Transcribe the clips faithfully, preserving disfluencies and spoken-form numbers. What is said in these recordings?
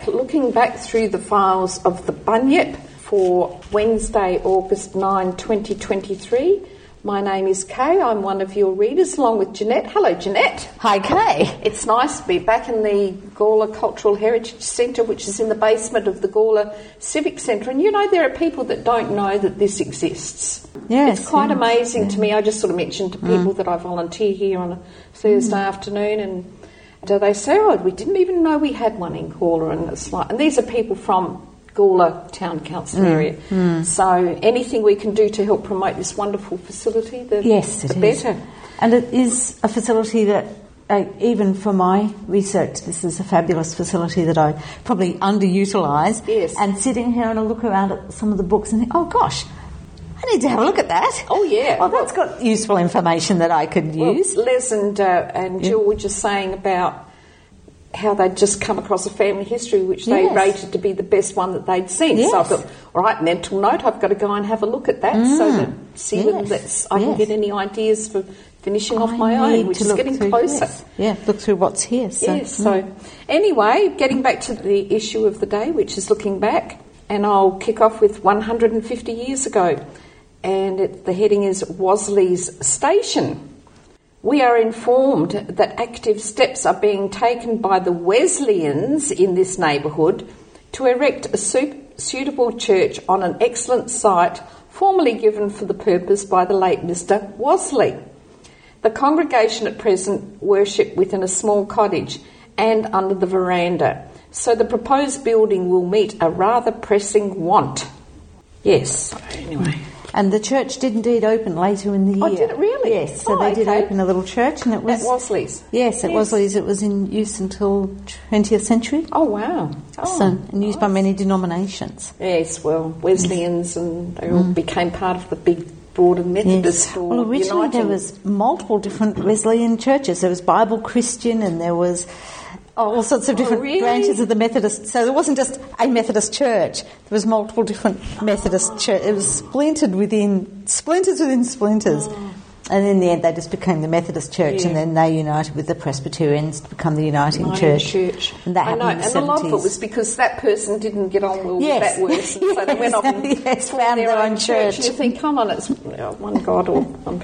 back, looking back through the files of the Bunyip for Wednesday, August ninth, twenty twenty-three. My name is Kay. I'm one of your readers, along with Jeanette. Hello, Jeanette. Hi, Kay. It's nice to be back in the Gawler Cultural Heritage Centre, which is in the basement of the Gawler Civic Centre. And, you know, there are people that don't know that this exists. Yes. It's quite yes, amazing yeah. to me. I just sort of mentioned to people mm. that I volunteer here on a Thursday mm. afternoon, and do they say, oh, we didn't even know we had one in Gawler. And it's like, and these are people from Gawler Town Council mm, area. Mm. So anything we can do to help promote this wonderful facility, the, yes, the it better. Is. And it is a facility that, uh, even for my research, this is a fabulous facility that I probably underutilise. Yes. And sitting here and I look around at some of the books and think, oh gosh, I need to have a look at that. Oh, yeah. Well, that's got useful information that I could well, use. Les and, uh, and Jill yeah. were just saying about how they'd just come across a family history which they yes. rated to be the best one that they'd seen. Yes. So I thought, all right, mental note, I've got to go and have a look at that mm. so that see yes. whether that's, I yes. can get any ideas for finishing off I my own, which is getting through, closer. Yes. Yeah, look through what's here. So. Yes, so mm. anyway, getting back to the issue of the day, which is looking back, and I'll kick off with one hundred fifty years ago, and it, the heading is Wasley's Station. We are informed that active steps are being taken by the Wesleyans in this neighbourhood to erect a suitable church on an excellent site formerly given for the purpose by the late Mister Wasley. The congregation at present worship within a small cottage and under the veranda, so the proposed building will meet a rather pressing want. Yes, anyway. And the church did indeed open later in the year. Oh, did it really? Yes, so oh, they okay. did open a little church, and it was at Wasley's. Yes, at yes. Wasley's. It was in use until twentieth century. Oh wow! Oh, so and used nice. by many denominations. Yes, well, Wesleyans, and they all mm. became part of the big broader Methodist. Yes. Well, originally uniting. there was multiple different Wesleyan churches. There was Bible Christian, and there was all sorts of different oh, really? branches of the Methodist. So there wasn't just a Methodist church. There was multiple different Methodist church. It was splintered within splinters within splinters. Oh. And in the end, they just became the Methodist Church, yeah. and then they united with the Presbyterians to become the Uniting Uniting Church. Church. And that I know, happened in the and seventies. a lot of it was because that person didn't get on well yes. with that person, yes. so they went off and yes, formed found their, their own own church. church. And you think, come on, it's one God or one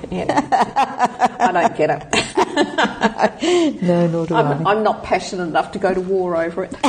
yeah. I don't get it. no, nor do I'm, I. I'm not passionate enough to go to war over it.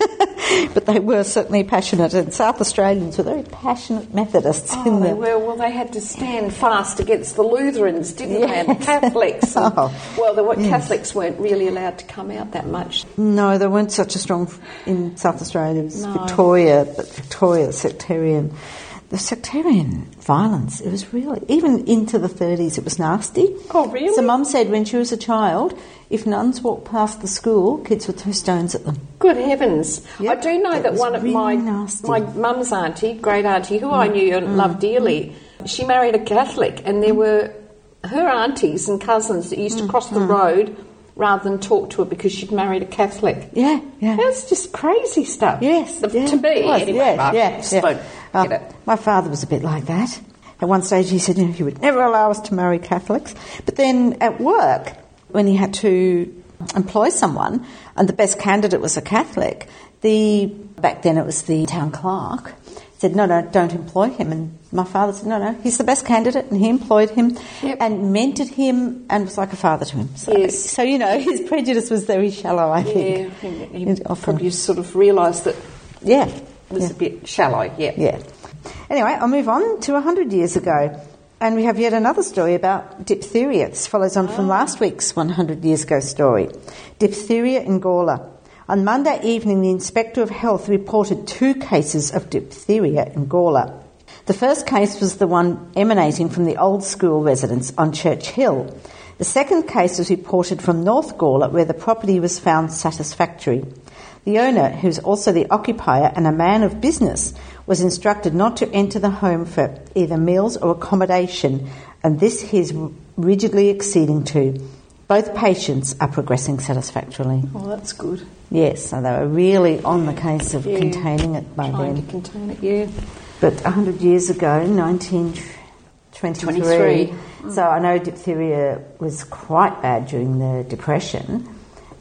But they were certainly passionate, and South Australians were very passionate Methodists. Oh, in they the... were. Well, they had to stand fast against the Lutherans, didn't yes. they, and the Catholics. And, oh, well, the yes. Catholics weren't really allowed to come out that much. No, they weren't such a strong in South Australia. It was no. Victoria, but Victoria, sectarian. The sectarian violence, it was really, even into the thirties, it was nasty. Oh, really? So Mum said when she was a child, if nuns walked past the school, kids would throw stones at them. Good heavens. Yep. I do know it that one of really my nasty. my mum's auntie, great auntie, who mm. I knew and mm. loved dearly, mm. she married a Catholic, and there were her aunties and cousins that used mm. to cross the mm. road rather than talk to her because she'd married a Catholic. Yeah, yeah. That's just crazy stuff. Yes. The, yeah, to me, anyway. Yes, But yeah, just yeah. don't Uh, get it. My father was a bit like that. At one stage he said, you know, he would never allow us to marry Catholics. But then at work, when he had to employ someone, and the best candidate was a Catholic, the back then it was the town clerk, said, no, no, don't employ him. And my father said, no, no, he's the best candidate, and he employed him yep. and mentored him and was like a father to him. So, yes. so you know, his prejudice was very shallow, I think. Yeah, he, he probably sort of realised that yeah, it was yeah. a bit shallow, yeah. Yeah. Anyway, I'll move on to one hundred years ago. And we have yet another story about diphtheria. This follows on oh. from last week's one hundred years ago story. Diphtheria in Gawler. On Monday evening, the Inspector of Health reported two cases of diphtheria in Gawler. The first case was the one emanating from the old school residence on Church Hill. The second case was reported from North Gawler, where the property was found satisfactory. The owner, who is also the occupier and a man of business, was instructed not to enter the home for either meals or accommodation, and this he is rigidly acceding to. Both patients are progressing satisfactorily. Oh, that's good. Yes, so they were really on the case of yeah. containing it by Trying then. to contain it, yeah. But one hundred years ago, nineteen twenty-three, twenty-three. Mm. So I know diphtheria was quite bad during the Depression.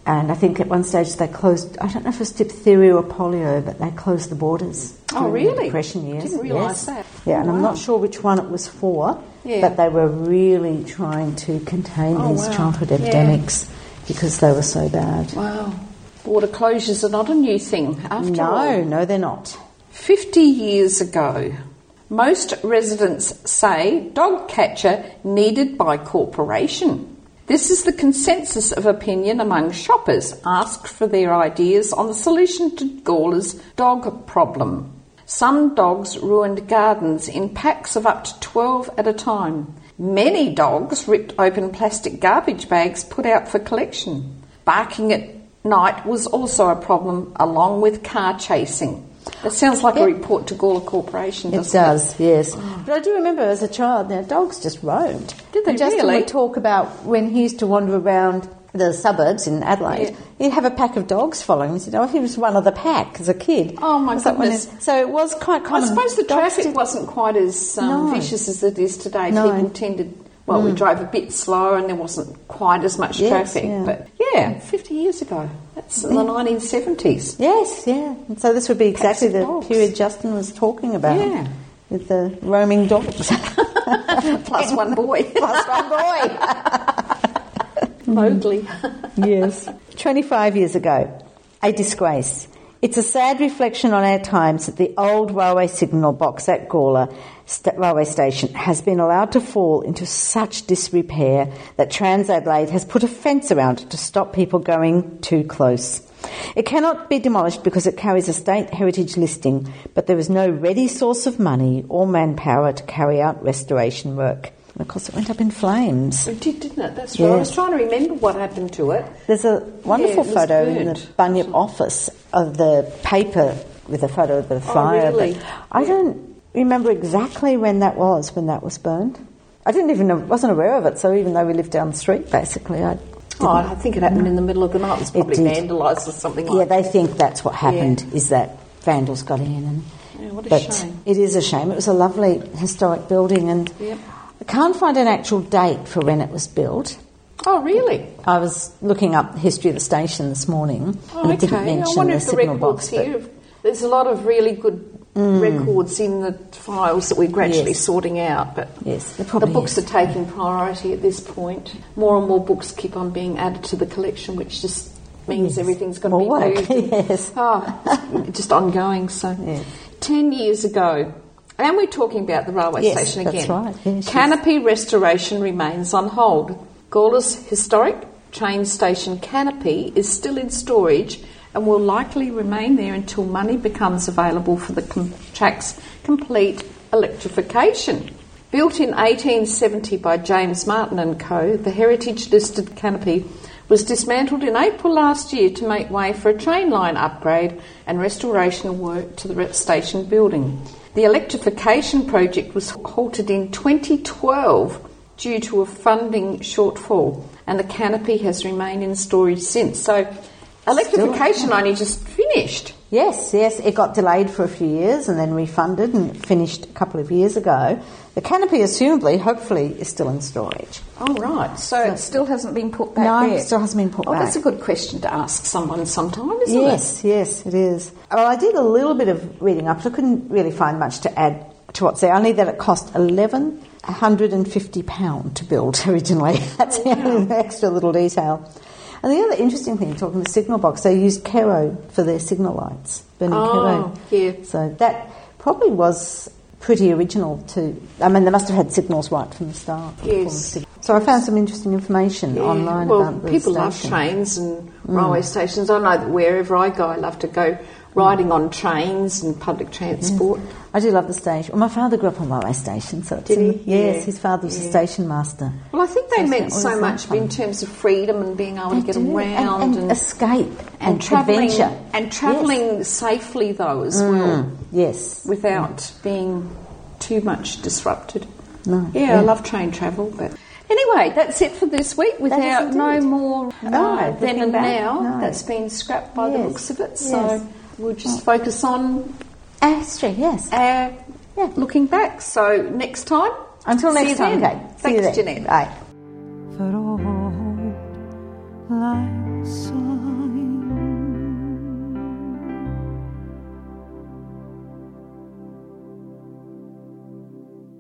And I think at one stage they closed, I don't know if it was diphtheria or polio, but they closed the borders. Oh, really? The Depression years. Didn't realise yes. that. Yeah, oh, and wow. I'm not sure which one it was for, yeah. but they were really trying to contain oh, these wow. childhood epidemics yeah. because they were so bad. Wow. Border closures are not a new thing, after no, all. No, no, they're not. Fifty years ago, most residents say dog catcher needed by corporation. This is the consensus of opinion among shoppers asked for their ideas on the solution to Gawler's dog problem. Some dogs ruined gardens in packs of up to twelve at a time. Many dogs ripped open plastic garbage bags put out for collection. Barking at night was also a problem, along with car chasing. That sounds like yeah. a report to Gawler Corporation, doesn't it? does, it? yes. Oh. But I do remember as a child, now dogs just roamed. Did they and Justin really? would talk about when he used to wander around the suburbs in Adelaide, yeah. he'd have a pack of dogs following him. He said, oh, he was one of the pack as a kid. Oh, my so goodness. So it was quite common. I suppose the traffic did... wasn't quite as um, no. vicious as it is today. No. People tended... Well, mm. we drove a bit slower and there wasn't quite as much yes, traffic. Yeah. But, yeah, fifty years ago. That's in yeah. the nineteen seventies. Yes, yeah. And so this would be exactly the dogs. period Justin was talking about. Yeah. With the roaming dogs. Plus one boy. Plus one boy. Mowgli. Yes. twenty-five years ago, a disgrace. It's a sad reflection on our times that the old railway signal box at Gawler st- railway station has been allowed to fall into such disrepair that Trans-Adelaide has put a fence around it to stop people going too close. It cannot be demolished because it carries a state heritage listing, but there is no ready source of money or manpower to carry out restoration work. And of course, it went up in flames. It did, didn't it? That's right. Yes. I was trying to remember what happened to it. There's a wonderful yeah, photo burnt. in the Bunyip office of the paper with a photo of the fire. Oh, really? But I don't remember exactly when that was, when that was burned. I didn't even know, wasn't aware of it, so even though we lived down the street, basically, I Oh, I think it happened in the middle of the night. It was probably vandalised or something like that. Yeah, they think that's what happened, yeah. is that vandals got in. And, yeah, what a but shame. It is a shame. It was a lovely historic building, and yep. I can't find an actual date for when it was built. Oh, really? I was looking up the history of the station this morning, oh, and it okay. didn't mention I wonder the if the signal records box. here, there's a lot of really good mm. records in the files that we're gradually yes. sorting out, but yes, the books is. are taking priority at this point. More and more books keep on being added to the collection, which just means yes. everything's going to be work. moved. yes. Oh, it's just ongoing. So, yes. ten years ago, and we're talking about the railway yes, station again. That's right. Yes, canopy yes. restoration remains on hold. Gawler's historic train station canopy is still in storage and will likely remain there until money becomes available for the com- track's complete electrification. Built in eighteen seventy by James Martin and Co, the heritage-listed canopy was dismantled in April last year to make way for a train line upgrade and restoration work to the station building. The electrification project was halted in twenty twelve due to a funding shortfall, and the canopy has remained in storage since. So electrification Still, only just finished. Yes, yes, it got delayed for a few years and then refunded and finished a couple of years ago. The canopy, assumably, hopefully, is still in storage. Oh, right. So, so it still hasn't been put back no, yet? No, it still hasn't been put oh, back. That's a good question to ask someone sometime, isn't yes, it? Yes, yes, it is. Well, I did a little bit of reading up, but I couldn't really find much to add to what's there, only that it cost eleven hundred fifty pounds to build originally. That's oh, wow. the extra little detail. And the other interesting thing, talking the signal box, they used Kero for their signal lights, burning oh, Kero. Yeah. So that probably was pretty original too. I mean, they must have had signals right from the start. Yes. So I found some interesting information yeah. online well, about the people station. love trains and mm. railway stations. I know that wherever I go, I love to go riding on trains and public transport. Yes. I do love the station. Well, my father grew up on railway station, so it's Did in, he? yes, yeah. his father was yeah. a station master. Well, I think they so meant so much fun. in terms of freedom and being able they to get do. around and, and, and escape and, and travelling adventure and travelling yes. safely though as mm. well. Yes, without mm. being too much disrupted. No, yeah, yeah, I love train travel, but. Anyway, that's it for this week. Without no more no, no, then and back, now, no. that's been scrapped by yes. the looks of it. So yes. we'll just focus on our history. Yes, our yeah. looking back. So next time. Until next time, Kate. Thanks, Jeanette. Bye. För allt like sign